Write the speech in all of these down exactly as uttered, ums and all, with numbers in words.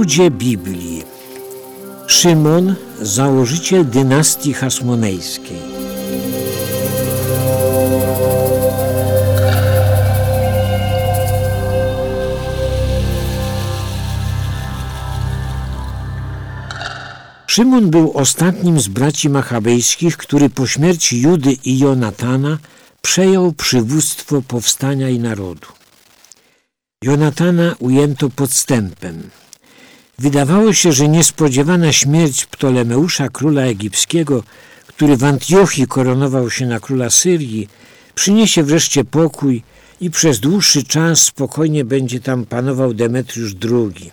Ludzie Biblii. Szymon, założyciel dynastii hasmonejskiej. Szymon był ostatnim z braci machabejskich, który po śmierci Judy i Jonatana przejął przywództwo powstania i narodu. Jonatana ujęto podstępem. Wydawało się, że niespodziewana śmierć Ptolemeusza, króla egipskiego, który w Antiochii koronował się na króla Syrii, przyniesie wreszcie pokój i przez dłuższy czas spokojnie będzie tam panował Demetriusz drugi.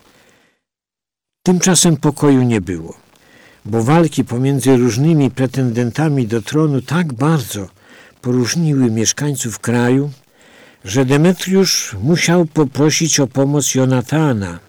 Tymczasem pokoju nie było, bo walki pomiędzy różnymi pretendentami do tronu tak bardzo poróżniły mieszkańców kraju, że Demetriusz musiał poprosić o pomoc Jonatana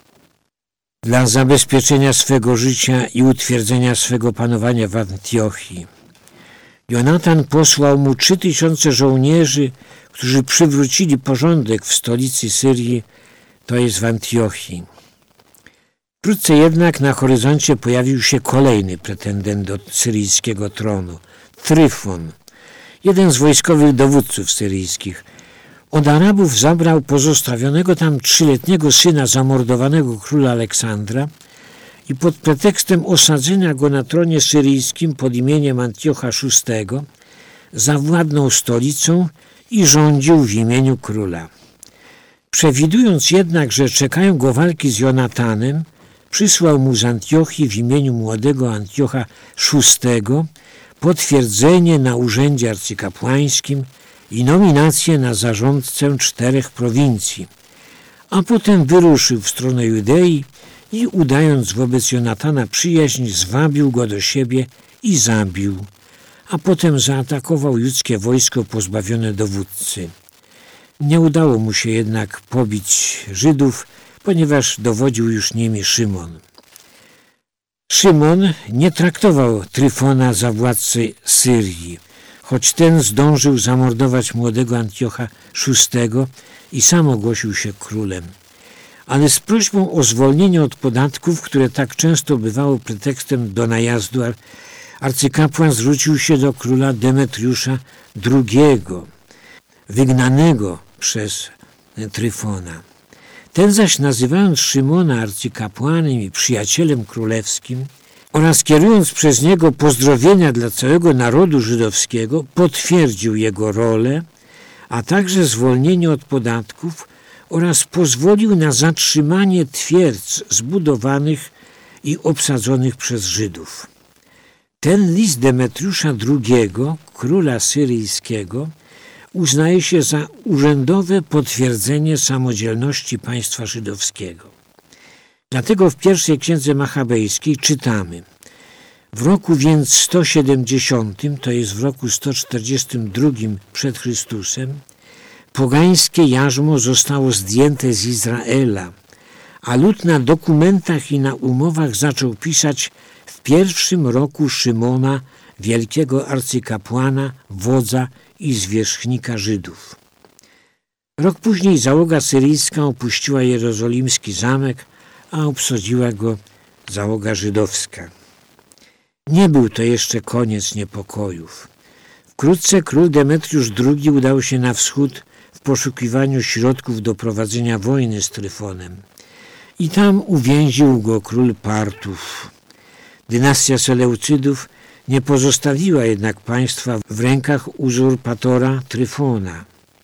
dla zabezpieczenia swego życia i utwierdzenia swego panowania w Antiochii. Jonatan posłał mu trzy tysiące żołnierzy, którzy przywrócili porządek w stolicy Syrii, to jest w Antiochii. Wkrótce jednak na horyzoncie pojawił się kolejny pretendent do syryjskiego tronu, Tryfon, jeden z wojskowych dowódców syryjskich. Od Arabów zabrał pozostawionego tam trzyletniego syna zamordowanego króla Aleksandra i pod pretekstem osadzenia go na tronie syryjskim pod imieniem Antiocha szóstego zawładnął stolicą i rządził w imieniu króla. Przewidując jednak, że czekają go walki z Jonatanem, przysłał mu z Antiochii w imieniu młodego Antiocha szóstego potwierdzenie na urzędzie arcykapłańskim i nominację na zarządcę czterech prowincji, a potem wyruszył w stronę Judei i udając wobec Jonatana przyjaźń, zwabił go do siebie i zabił, a potem zaatakował judzkie wojsko pozbawione dowódcy. Nie udało mu się jednak pobić Żydów, ponieważ dowodził już nimi Szymon. Szymon nie traktował Tryfona za władcę Syrii, choć ten zdążył zamordować młodego Antiocha szóstego i sam ogłosił się królem. Ale z prośbą o zwolnienie od podatków, które tak często bywało pretekstem do najazdu, arcykapłan zwrócił się do króla Demetriusza drugiego, wygnanego przez Tryfona. Ten zaś, nazywając Szymona arcykapłanem i przyjacielem królewskim oraz kierując przez niego pozdrowienia dla całego narodu żydowskiego, potwierdził jego rolę, a także zwolnienie od podatków oraz pozwolił na zatrzymanie twierdz zbudowanych i obsadzonych przez Żydów. Ten list Demetriusza drugiego, króla syryjskiego, uznaje się za urzędowe potwierdzenie samodzielności państwa żydowskiego. Dlatego w pierwszej księdze machabejskiej czytamy: w roku więc sto siedemdziesiątym, to jest w roku sto czterdziestym drugim przed Chrystusem, pogańskie jarzmo zostało zdjęte z Izraela, a lud na dokumentach i na umowach zaczął pisać w pierwszym roku Szymona, wielkiego arcykapłana, wodza i zwierzchnika Żydów. Rok później załoga syryjska opuściła jerozolimski zamek, a obsadziła go załoga żydowska. Nie był to jeszcze koniec niepokojów. Wkrótce król Demetriusz drugi udał się na wschód w poszukiwaniu środków do prowadzenia wojny z Tryfonem i tam uwięził go król Partów. Dynastia Seleucydów nie pozostawiła jednak państwa w rękach uzurpatora Tryfona.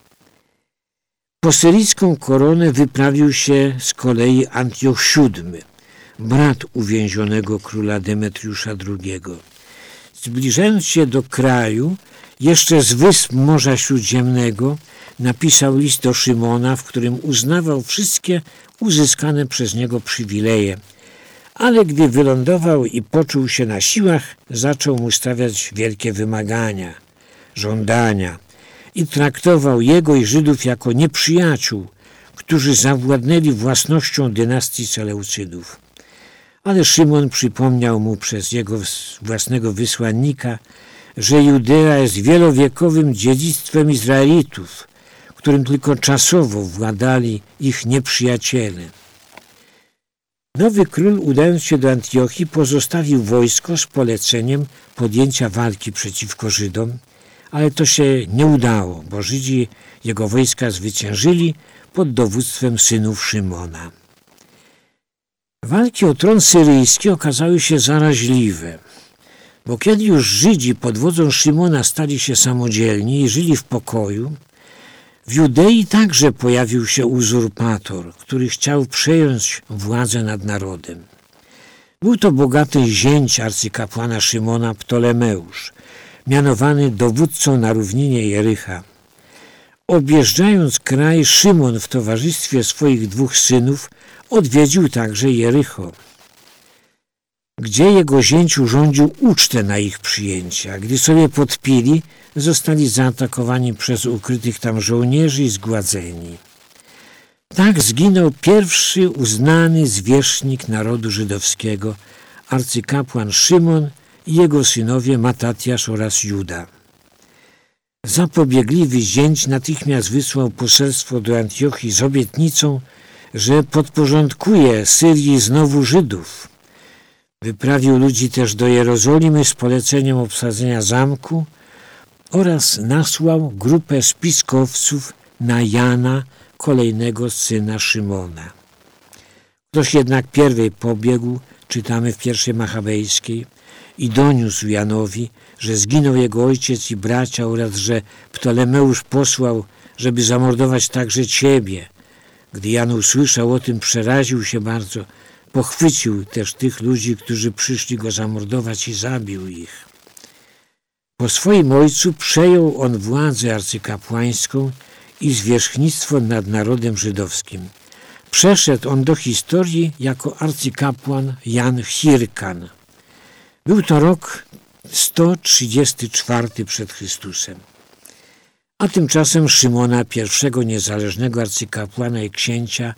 Po syryjską koronę wyprawił się z kolei Antioch siódmy, brat uwięzionego króla Demetriusza drugiego. Zbliżając się do kraju, jeszcze z wysp Morza Śródziemnego napisał list do Szymona, w którym uznawał wszystkie uzyskane przez niego przywileje, ale gdy wylądował i poczuł się na siłach, zaczął mu stawiać wielkie wymagania, żądania i traktował jego i Żydów jako nieprzyjaciół, którzy zawładnęli własnością dynastii Seleucydów. Ale Szymon przypomniał mu przez jego własnego wysłannika, że Judea jest wielowiekowym dziedzictwem Izraelitów, którym tylko czasowo władali ich nieprzyjaciele. Nowy król, udając się do Antiochii, pozostawił wojsko z poleceniem podjęcia walki przeciwko Żydom, ale to się nie udało, bo Żydzi jego wojska zwyciężyli pod dowództwem synów Szymona. Walki o tron syryjski okazały się zaraźliwe, bo kiedy już Żydzi pod wodzą Szymona stali się samodzielni i żyli w pokoju, w Judei także pojawił się uzurpator, który chciał przejąć władzę nad narodem. Był to bogaty zięć arcykapłana Szymona, Ptolemeusz, mianowany dowódcą na równinie Jericha. Objeżdżając kraj, Szymon w towarzystwie swoich dwóch synów odwiedził także Jericho, gdzie jego zięć urządził ucztę na ich przyjęcie, a gdy sobie podpili, zostali zaatakowani przez ukrytych tam żołnierzy i zgładzeni. Tak zginął pierwszy uznany zwierzchnik narodu żydowskiego, arcykapłan Szymon i jego synowie Matatiasz oraz Juda. Zapobiegliwy zięć natychmiast wysłał poselstwo do Antiochii z obietnicą, że podporządkuje Syrii znowu Żydów. Wyprawił ludzi też do Jerozolimy z poleceniem obsadzenia zamku oraz nasłał grupę spiskowców na Jana, kolejnego syna Szymona. Ktoś jednak pierwej pobiegł, czytamy w pierwszej Machabejskiej, i doniósł Janowi, że zginął jego ojciec i bracia oraz że Ptolemeusz posłał, żeby zamordować także ciebie. Gdy Jan usłyszał o tym, przeraził się bardzo, pochwycił też tych ludzi, którzy przyszli go zamordować i zabił ich. Po swoim ojcu przejął on władzę arcykapłańską i zwierzchnictwo nad narodem żydowskim. Przeszedł on do historii jako arcykapłan Jan Hirkan. Był to rok sto trzydziesty czwarty przed Chrystusem. A tymczasem Szymona, pierwszego niezależnego arcykapłana i księcia,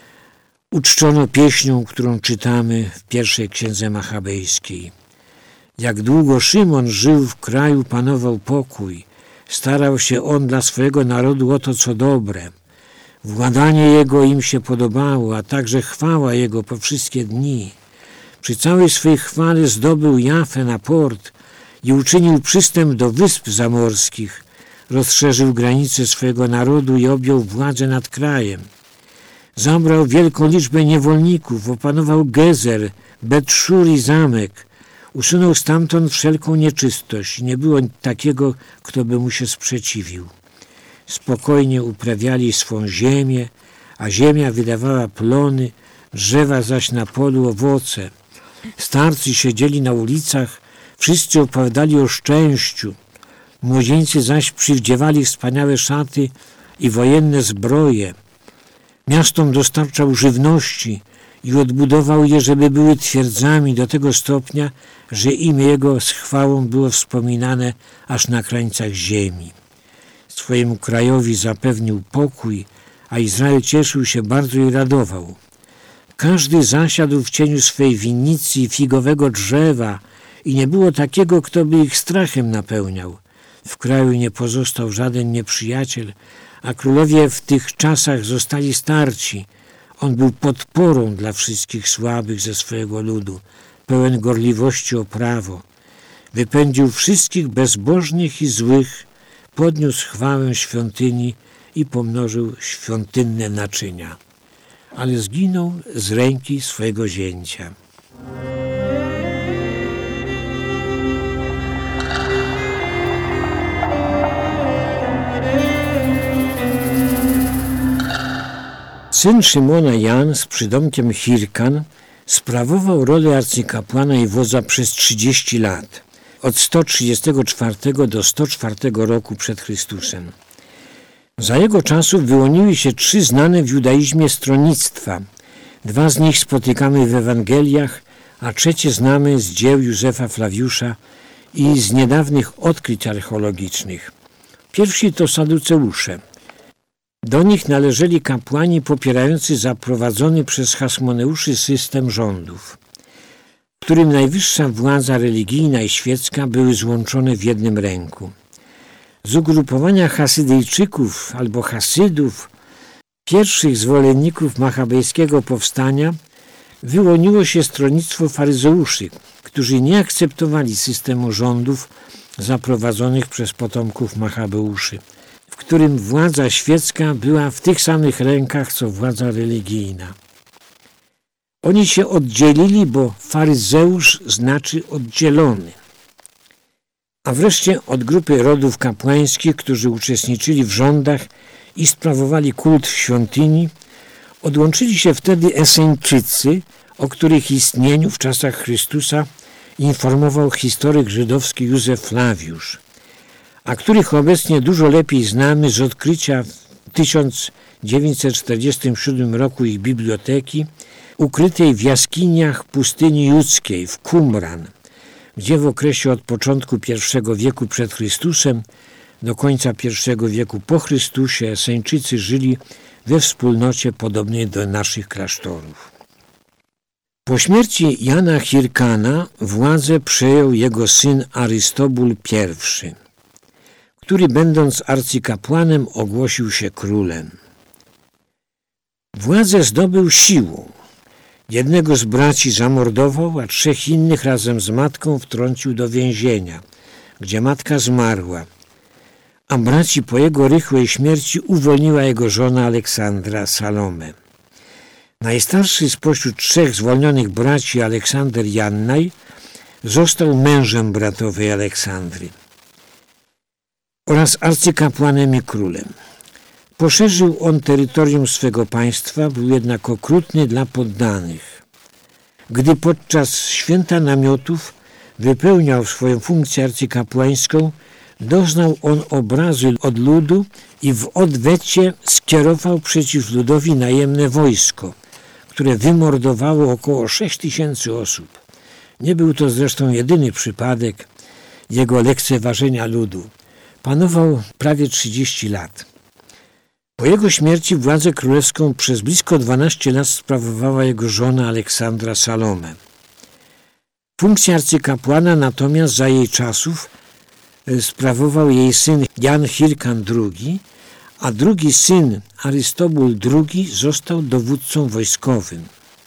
uczczono pieśnią, którą czytamy w pierwszej księdze Machabejskiej. Jak długo Szymon żył w kraju, panował pokój. Starał się on dla swojego narodu o to, co dobre. Władanie jego im się podobało, a także chwała jego po wszystkie dni. Przy całej swej chwale zdobył Jafę na port i uczynił przystęp do wysp zamorskich. Rozszerzył granice swojego narodu i objął władzę nad krajem. Zabrał wielką liczbę niewolników, opanował Gezer, Bet-Szur i zamek. Usunął stamtąd wszelką nieczystość. Nie było takiego, kto by mu się sprzeciwił. Spokojnie uprawiali swą ziemię, a ziemia wydawała plony, drzewa zaś na polu owoce. Starcy siedzieli na ulicach, wszyscy opowiadali o szczęściu. Młodzieńcy zaś przywdziewali wspaniałe szaty i wojenne zbroje. Miastom dostarczał żywności i odbudował je, żeby były twierdzami do tego stopnia, że imię jego z chwałą było wspominane aż na krańcach ziemi. Swojemu krajowi zapewnił pokój, a Izrael cieszył się bardzo i radował. Każdy zasiadł w cieniu swej winnicy i figowego drzewa i nie było takiego, kto by ich strachem napełniał. W kraju nie pozostał żaden nieprzyjaciel, a królowie w tych czasach zostali starci. On był podporą dla wszystkich słabych ze swojego ludu, pełen gorliwości o prawo. Wypędził wszystkich bezbożnych i złych, podniósł chwałę świątyni i pomnożył świątynne naczynia. Ale zginął z ręki swojego zięcia. Syn Szymona Jan z przydomkiem Hirkan sprawował rolę arcykapłana i wodza przez trzydzieści lat, od sto trzydziestego czwartego do sto czwartego roku przed Chrystusem. Za jego czasów wyłoniły się trzy znane w judaizmie stronnictwa. Dwa z nich spotykamy w Ewangeliach, a trzecie znamy z dzieł Józefa Flawiusza i z niedawnych odkryć archeologicznych. Pierwsi to Saduceusze. Do nich należeli kapłani popierający zaprowadzony przez Hasmoneuszy system rządów, w którym najwyższa władza religijna i świecka były złączone w jednym ręku. Z ugrupowania Hasydyjczyków albo Hasydów, pierwszych zwolenników machabejskiego powstania, wyłoniło się stronnictwo faryzeuszy, którzy nie akceptowali systemu rządów zaprowadzonych przez potomków Machabeuszy, w którym władza świecka była w tych samych rękach, co władza religijna. Oni się oddzielili, bo faryzeusz znaczy oddzielony. A wreszcie od grupy rodów kapłańskich, którzy uczestniczyli w rządach i sprawowali kult w świątyni, odłączyli się wtedy Eseńczycy, o których istnieniu w czasach Chrystusa informował historyk żydowski Józef Flawiusz, a których obecnie dużo lepiej znamy z odkrycia w tysiąc dziewięćset czterdziestym siódmym roku ich biblioteki, ukrytej w jaskiniach pustyni judzkiej w Qumran, gdzie w okresie od początku pierwszego wieku przed Chrystusem do końca pierwszego wieku po Chrystusie Eseńczycy żyli we wspólnocie podobnej do naszych klasztorów. Po śmierci Jana Hirkana władzę przejął jego syn Arystobul I, który będąc arcykapłanem ogłosił się królem. Władzę zdobył siłą. Jednego z braci zamordował, a trzech innych razem z matką wtrącił do więzienia, gdzie matka zmarła, a braci po jego rychłej śmierci uwolniła jego żona Aleksandra Salome. Najstarszy spośród trzech zwolnionych braci, Aleksander Jannaj, został mężem bratowej Aleksandry oraz arcykapłanem i królem. Poszerzył on terytorium swego państwa, był jednak okrutny dla poddanych. Gdy podczas święta namiotów wypełniał swoją funkcję arcykapłańską, doznał on obrazy od ludu i w odwecie skierował przeciw ludowi najemne wojsko, które wymordowało około sześć tysięcy osób. Nie był to zresztą jedyny przypadek jego lekceważenia ludu. Panował prawie trzydzieści lat. Po jego śmierci władzę królewską przez blisko dwanaście lat sprawowała jego żona Aleksandra Salome. Funkcję arcykapłana natomiast za jej czasów sprawował jej syn Jan Hirkan drugi, a drugi syn Arystobul drugi został dowódcą wojskowym.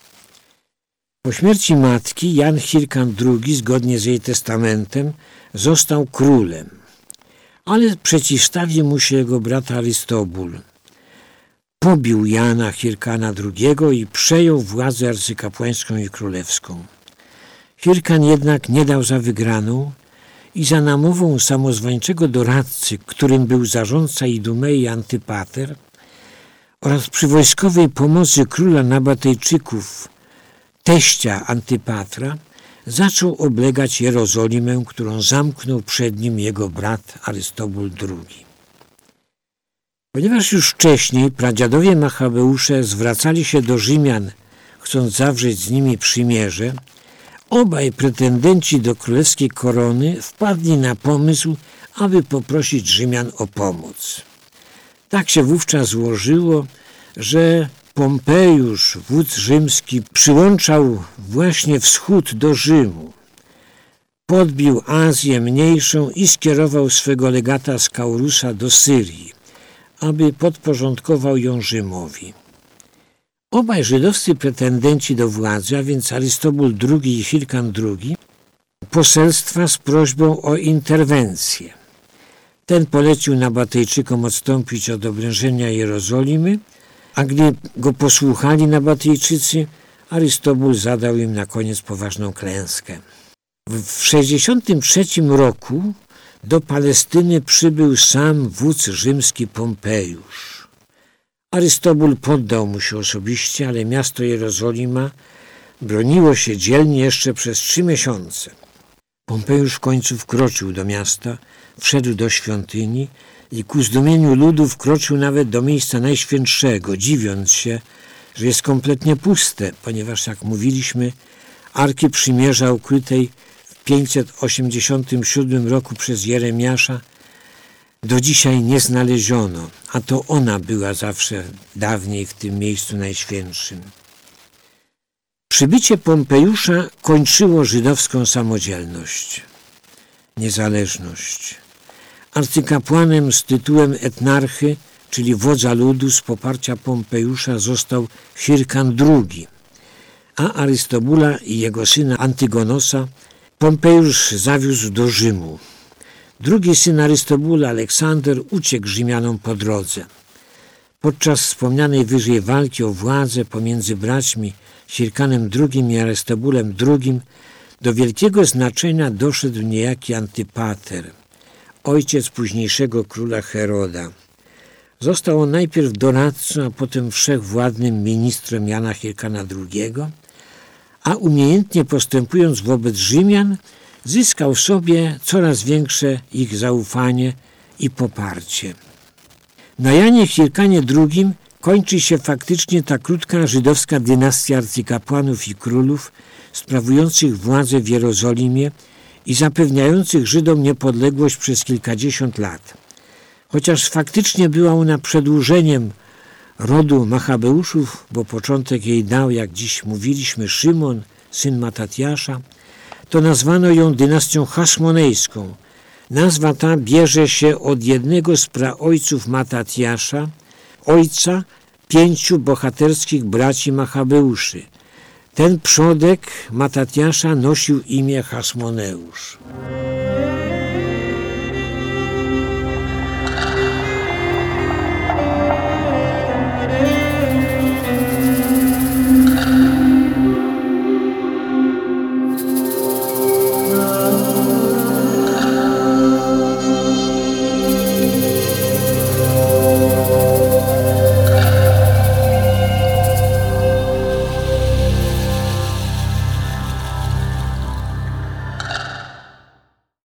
Po śmierci matki Jan Hirkan drugi, zgodnie z jej testamentem, został królem, ale przeciwstawił mu się jego brat Arystobul. Pobił Jana Hirkana drugiego i przejął władzę arcykapłańską i królewską. Hirkan jednak nie dał za wygraną i za namową samozwańczego doradcy, którym był zarządca Idumei Antypater, oraz przy wojskowej pomocy króla Nabatejczyków, teścia Antypatra, zaczął oblegać Jerozolimę, którą zamknął przed nim jego brat Arystobul drugi. Ponieważ już wcześniej pradziadowie Machabeusze zwracali się do Rzymian, chcąc zawrzeć z nimi przymierze, obaj pretendenci do królewskiej korony wpadli na pomysł, aby poprosić Rzymian o pomoc. Tak się wówczas złożyło, że Pompejusz, wódz rzymski, przyłączał właśnie wschód do Rzymu. Podbił Azję Mniejszą i skierował swego legata Skaurusa do Syrii, aby podporządkował ją Rzymowi. Obaj żydowscy pretendenci do władzy, a więc Arystobul drugi i Hirkan drugi, poselstwa z prośbą o interwencję. Ten polecił Nabatejczykom odstąpić od oblężenia Jerozolimy, a gdy go posłuchali Nabatejczycy, Arystobul zadał im na koniec poważną klęskę. W sześćdziesiątym trzecim roku do Palestyny przybył sam wódz rzymski Pompejusz. Arystobul poddał mu się osobiście, ale miasto Jerozolima broniło się dzielnie jeszcze przez trzy miesiące. Pompejusz w końcu wkroczył do miasta, wszedł do świątyni i ku zdumieniu ludu wkroczył nawet do miejsca najświętszego, dziwiąc się, że jest kompletnie puste, ponieważ, jak mówiliśmy, Arki Przymierza ukrytej w pięćset osiemdziesiątym siódmym roku przez Jeremiasza do dzisiaj nie znaleziono, a to ona była zawsze dawniej w tym miejscu najświętszym. Przybycie Pompejusza kończyło żydowską samodzielność, niezależność. Arcykapłanem z tytułem etnarchy, czyli wodza ludu z poparcia Pompejusza, został Hirkan drugi, a Arystobula i jego syna Antygonosa Pompeusz zawiózł do Rzymu. Drugi syn Arystobula, Aleksander, uciekł Rzymianom po drodze. Podczas wspomnianej wyżej walki o władzę pomiędzy braćmi Hyrkanem drugi i Arystobulem drugi do wielkiego znaczenia doszedł niejaki Antypater, ojciec późniejszego króla Heroda. Został on najpierw doradcą, a potem wszechwładnym ministrem Jana Hyrkana drugiego, a umiejętnie postępując wobec Rzymian, zyskał sobie coraz większe ich zaufanie i poparcie. Na Janie Hyrkanie drugim kończy się faktycznie ta krótka żydowska dynastia arcykapłanów i królów sprawujących władzę w Jerozolimie i zapewniających Żydom niepodległość przez kilkadziesiąt lat. Chociaż faktycznie była ona przedłużeniem rodu Machabeuszów, bo początek jej dał, jak dziś mówiliśmy, Szymon, syn Matatiasza, to nazwano ją dynastią Haszmonejską. Nazwa ta bierze się od jednego z praojców Matatiasza, ojca pięciu bohaterskich braci Machabeuszy. Ten przodek Matatiasza nosił imię Haszmoneusz.